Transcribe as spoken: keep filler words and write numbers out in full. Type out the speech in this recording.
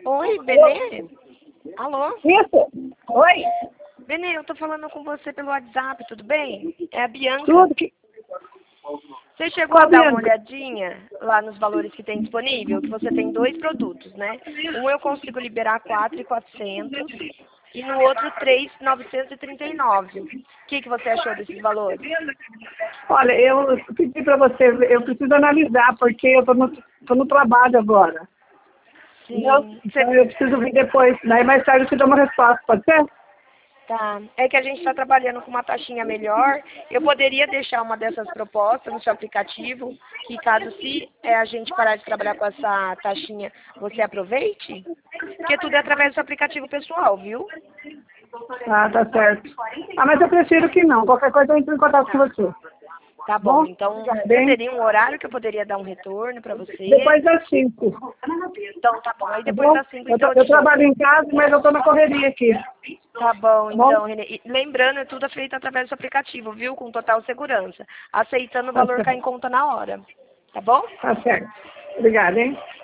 Oi, Benê? Alô? Isso. Oi. Benê, eu tô falando com você pelo WhatsApp, tudo bem? É a Bianca. Tudo que... Você chegou Qual a dar uma Bianca? olhadinha lá nos valores que tem disponível? Que você tem dois produtos, né? Um eu consigo liberar quatro mil e quatrocentos e no outro três mil novecentos e trinta e nove. O que, que você achou desses valores? Olha, eu pedi para você, eu preciso analisar, porque eu tô no, tô no trabalho agora. Entendeu? Sim. Então Você... eu preciso vir depois. Daí mais tarde eu te dou uma resposta, pode ser? Tá. É que a gente está trabalhando com uma taxinha melhor. Eu poderia deixar uma dessas propostas no seu aplicativo, que caso se é, a gente parar de trabalhar com essa taxinha, você aproveite? Porque tudo é através do seu aplicativo pessoal, viu? Ah, tá certo. Ah, mas eu prefiro que não. Qualquer coisa eu entro em contato com você. Tá bom. Bom? Então, Obrigada, você hein? teria um horário que eu poderia dar um retorno para você? Depois das cinco. Então, tá bom. Aí Tá depois bom? das cinco, Eu, então tra- eu eu te dou. trabalho em casa, mas eu tô na correria aqui. Tá bom, Tá bom? então, Renê. E lembrando, é tudo feito através do aplicativo, viu? Com total segurança. Aceitando o Tá valor cair em certo. conta na hora. Tá bom? Tá certo. Obrigada, hein?